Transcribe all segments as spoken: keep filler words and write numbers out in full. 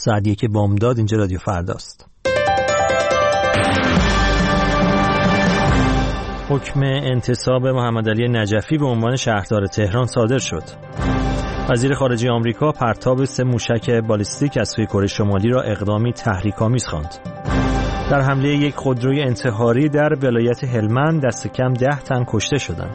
ساعت یک بامداد. اینجا رادیو فرداست. حکم انتصاب محمد علی نجفی به عنوان شهردار تهران صادر شد. وزیر خارجه آمریکا پرتاب سه موشک بالیستیک از سوی کره شمالی را اقدامی تحریک‌آمیز خواند. در حمله یک خودروی انتحاری در ولایت هلمند دست کم ده تن کشته شدند.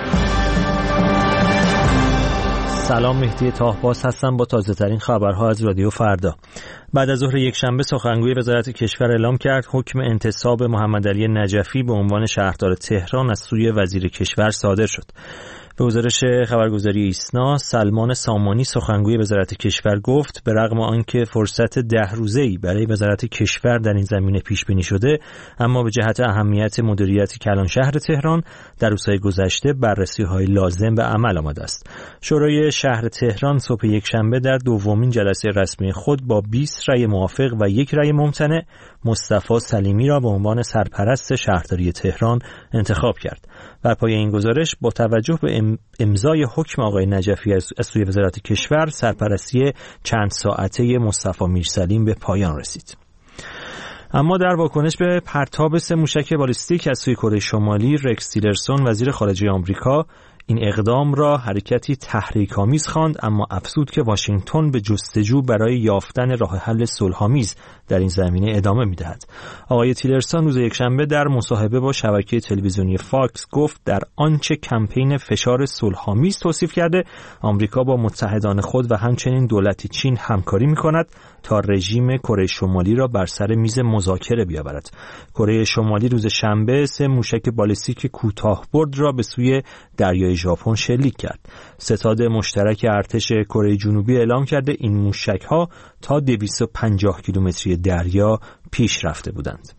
سلام، مهدی طاهباز هستم با تازه ترین خبرها از رادیو فردا. بعد از ظهر یک شنبه سخنگوی وزارت کشور اعلام کرد حکم انتصاب محمد علی نجفی به عنوان شهردار تهران از سوی وزیر کشور صادر شد. به گزارش خبرگزاری ایسنا، سلمان سامانی سخنگوی وزارت کشور گفت به رغم آنکه فرصت ده روزه‌ای برای وزارت کشور در این زمینه پیش بینی شده، اما به جهت اهمیت مدیریت کلان شهر تهران در روزهای گذشته بررسی‌های لازم به عمل آمده است. شورای شهر تهران صبح یکشنبه در دومین جلسه رسمی خود با بیست رأی موافق و یک رأی ممتنع مصطفی سلیمی را به عنوان سرپرست شهرداری تهران انتخاب کرد. بر پایه این گزارش با توجه به امضای حکم آقای نجفی از سوی وزارت کشور، سرپرستی چند ساعته مصطفی میرسلیم به پایان رسید. اما در واکنش به پرتاب سه موشک بالیستیک از سوی کره شمالی، رکس تیلرسون وزیر خارجه آمریکا این اقدام را حرکتی تحریک‌آمیز خواند، اما افزود که واشنگتن به جستجو برای یافتن راه حل صلح‌آمیز در این زمینه ادامه می‌دهد. آقای تیلرسون روز یکشنبه در مصاحبه با شبکه تلویزیونی فاکس گفت در آنچه کمپین فشار صلح‌آمیز توصیف کرده، آمریکا با متحدان خود و همچنین دولت چین همکاری می‌کند تا رژیم کره شمالی را بر سر میز مذاکره بیاورد. کره شمالی روز شنبه سه موشک بالیستیک کوتاه‌برد را به سوی دریای ژاپن شلیک کرد. ستاد مشترک ارتش کره جنوبی اعلام کرده این موشک‌ها تا دویست و پنجاه کیلومتری دریا پیش رفته بودند.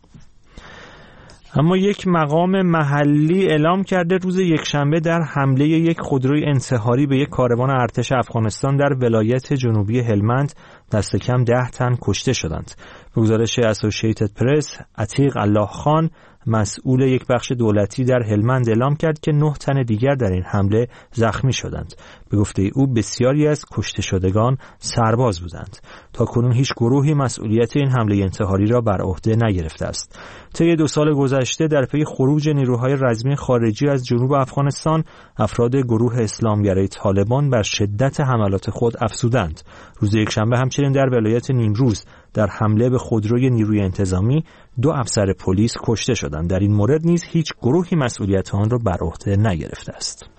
اما یک مقام محلی اعلام کرده روز یکشنبه در حمله یک خودروی انتحاری به یک کاروان ارتش افغانستان در ولایت جنوبی هلمند دست کم ده تن کشته شدند. به گزارش اسوسییتد پرس، عتیق الله خان مسئول یک بخش دولتی در هلمند اعلام کرد که نه تن دیگر در این حمله زخمی شدند. به گفته او بسیاری از کشته شدگان سرباز بودند. تا کنون هیچ گروهی مسئولیت این حمله انتحاری را بر عهده نگرفته است. طی دو سال گذشته در پی خروج نیروهای رزمی خارجی از جنوب افغانستان، افراد گروه اسلامگرای طالبان بر شدت حملات خود افزودند. روز یکشنبه همچنین در ولایت نیمروز در حمله به خودروی نیروی انتظامی دو افسر پلیس کشته شدند. در این مورد نیز هیچ گروهی مسئولیت آن را بر عهده نگرفته است.